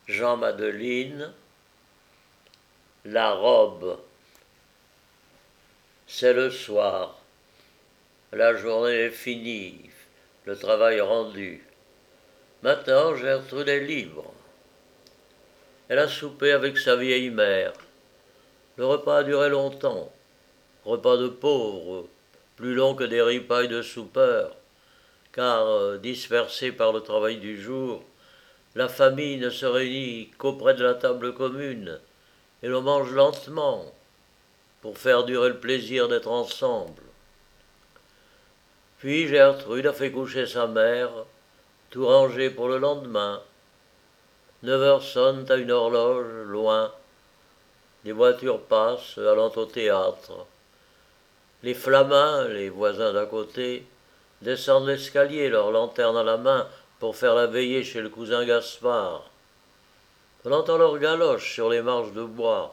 Jean-Madeline, la robe. C'est le soir. La journée est finie, le travail rendu. Maintenant, Gertrude est libre. Elle a soupé avec sa vieille mère. Le repas a duré longtemps. Repas de pauvres, plus long que des ripailles de soupeurs, car, dispersée par le travail du jour, la famille ne se réunit qu'auprès de la table commune, et l'on mange lentement, pour faire durer le plaisir d'être ensemble. Puis Gertrude a fait coucher sa mère, tout rangé pour le lendemain. 9 heures sonnent à une horloge, loin. Des voitures passent, allant au théâtre. Les Flamins, les voisins d'à côté, descendent l'escalier, leur lanterne à la main, pour faire la veillée chez le cousin Gaspard. On entend leur galoche sur les marches de bois.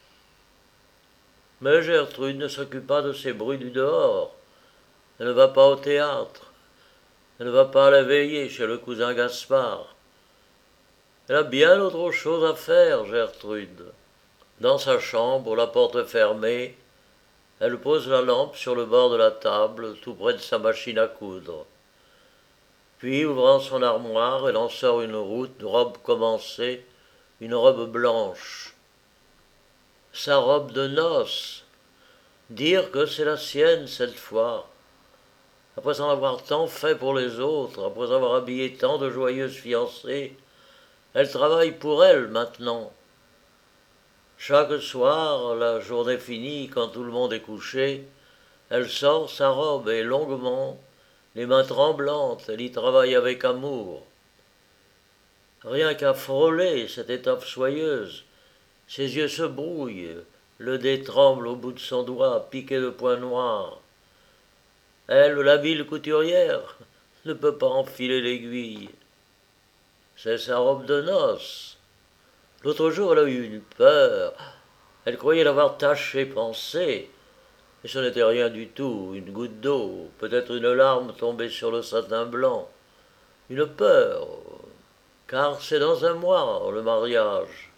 Mais Gertrude ne s'occupe pas de ces bruits du dehors. Elle ne va pas au théâtre. Elle ne va pas à la veillée chez le cousin Gaspard. Elle a bien autre chose à faire, Gertrude. Dans sa chambre, la porte fermée, elle pose la lampe sur le bord de la table, tout près de sa machine à coudre. Puis, ouvrant son armoire, elle en sort une robe commencée, une robe blanche. Sa robe de noces. Dire que c'est la sienne cette fois. Après en avoir tant fait pour les autres, après avoir habillé tant de joyeuses fiancées, elle travaille pour elle maintenant. Chaque soir, la journée finie, quand tout le monde est couché, elle sort sa robe et longuement, les mains tremblantes, elle y travaille avec amour. Rien qu'à frôler cette étoffe soyeuse, ses yeux se brouillent, le dé tremble au bout de son doigt, piqué de points noirs. Elle, l'habile couturière, ne peut pas enfiler l'aiguille. C'est sa robe de noces. L'autre jour, elle a eu une peur. Elle croyait l'avoir tachée pensée. Et ce n'était rien du tout, une goutte d'eau, peut-être une larme tombée sur le satin blanc. Une peur, car c'est dans un mois le mariage.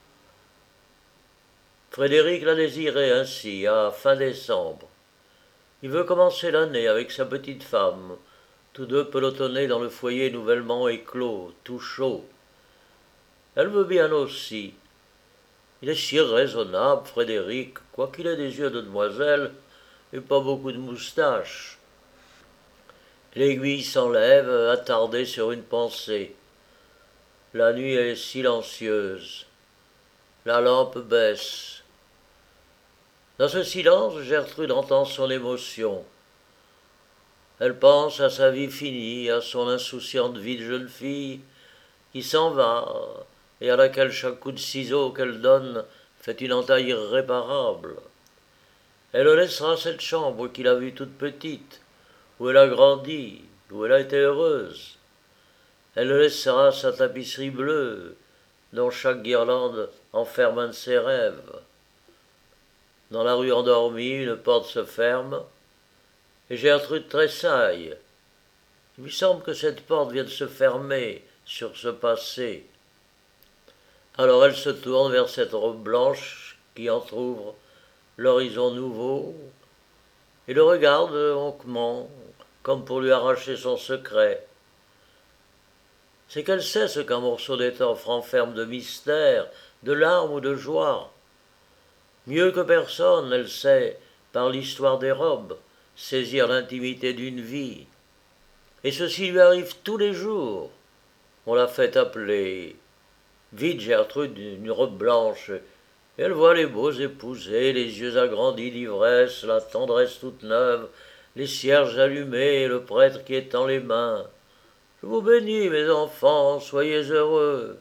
Frédéric l'a désiré ainsi, à fin décembre. Il veut commencer l'année avec sa petite femme, tous deux pelotonnés dans le foyer nouvellement éclos, tout chaud. Elle veut bien aussi. Il est si raisonnable, Frédéric, quoiqu'il ait des yeux de demoiselle et pas beaucoup de moustaches. L'aiguille s'enlève, attardée sur une pensée. La nuit est silencieuse. La lampe baisse. Dans ce silence, Gertrude entend son émotion. Elle pense à sa vie finie, à son insouciante vie de jeune fille qui s'en va et à laquelle chaque coup de ciseau qu'elle donne fait une entaille irréparable. Elle laissera cette chambre qu'il a vue toute petite, où elle a grandi, où elle a été heureuse. Elle laissera sa tapisserie bleue, dont chaque guirlande enferme un de ses rêves. Dans la rue endormie, une porte se ferme, et Gertrude tressaille. Il lui semble que cette porte vient de se fermer sur ce passé. Alors elle se tourne vers cette robe blanche qui entr'ouvre l'horizon nouveau et le regarde longuement, comme pour lui arracher son secret. C'est qu'elle sait ce qu'un morceau d'étoffe renferme de mystère, de larmes ou de joie. Mieux que personne, elle sait, par l'histoire des robes, saisir l'intimité d'une vie. Et ceci lui arrive tous les jours. On l'a fait appeler. Vite, Gertrude, une robe blanche, et elle voit les beaux épousés, les yeux agrandis d'ivresse, la tendresse toute neuve, les cierges allumés, et le prêtre qui étend les mains. Je vous bénis, mes enfants, soyez heureux.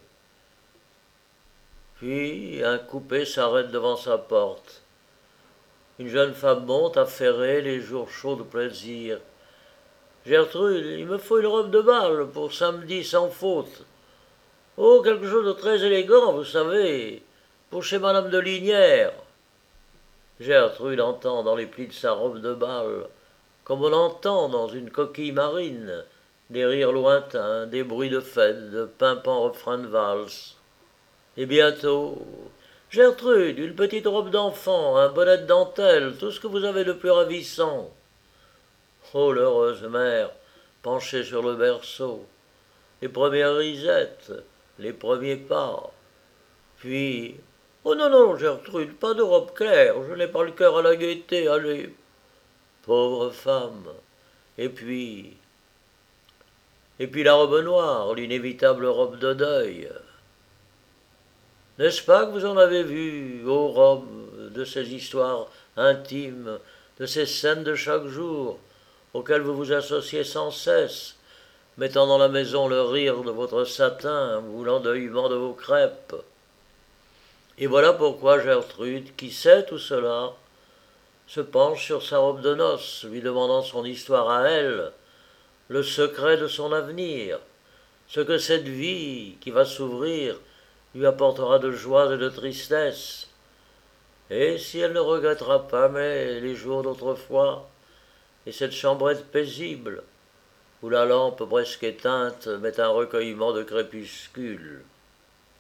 Puis un coupé s'arrête devant sa porte. Une jeune femme monte affairée les jours chauds de plaisir. Gertrude, il me faut une robe de bal pour samedi sans faute. Oh, quelque chose de très élégant, vous savez, pour chez madame de Lignières. Gertrude entend dans les plis de sa robe de bal, comme on entend dans une coquille marine, des rires lointains, des bruits de fête, de pimpants refrains de valse. Et bientôt, Gertrude, une petite robe d'enfant, un bonnet de dentelle, tout ce que vous avez de plus ravissant. Oh, l'heureuse mère, penchée sur le berceau, les premières risettes, les premiers pas. Puis, oh non, non, Gertrude, pas de robe claire, je n'ai pas le cœur à la gaieté, allez. Pauvre femme. Et puis, et puis la robe noire, l'inévitable robe de deuil. N'est-ce pas que vous en avez vu, ô robes, de ces histoires intimes, de ces scènes de chaque jour, auxquelles vous vous associez sans cesse, mettant dans la maison le rire de votre satin ou l'endeuillement de vos crêpes. Et voilà pourquoi Gertrude, qui sait tout cela, se penche sur sa robe de noces, lui demandant son histoire à elle, le secret de son avenir, ce que cette vie qui va s'ouvrir lui apportera de joie et de tristesse, et si elle ne regrettera pas mais les jours d'autrefois, et cette chambrette paisible, où la lampe presque éteinte met un recueillement de crépuscule.